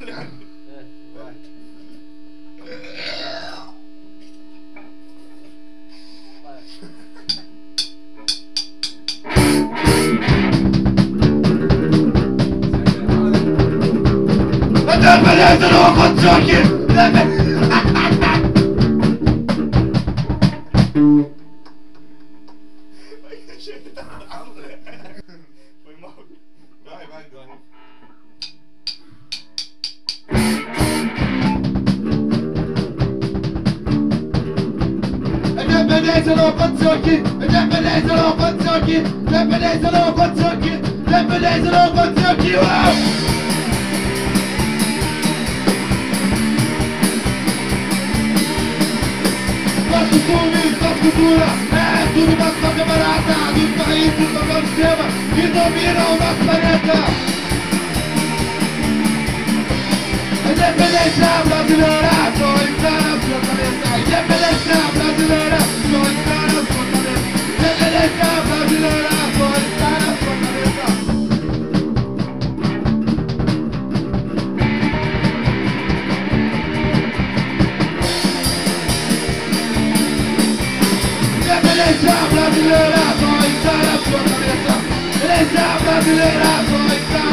Vai. Beleza, não aconteceu aqui! Foi mal. Vai, vai. Independência não aconteceu aqui! Independência não aconteceu aqui! Independência não aconteceu aqui! Independência não aconteceu aqui! Uau! Nosso filme, nossa cultura, é tudo nosso nossa barata, dos países do nosso sistema que dominam o nosso planeta. A independência brasileira só está na sua cabeça. A independência brasileira só está na sua cabeça. A independência brasileira só está na sua cabeça. Independência brasileira só está na sua cabeça. Independência brasileira só está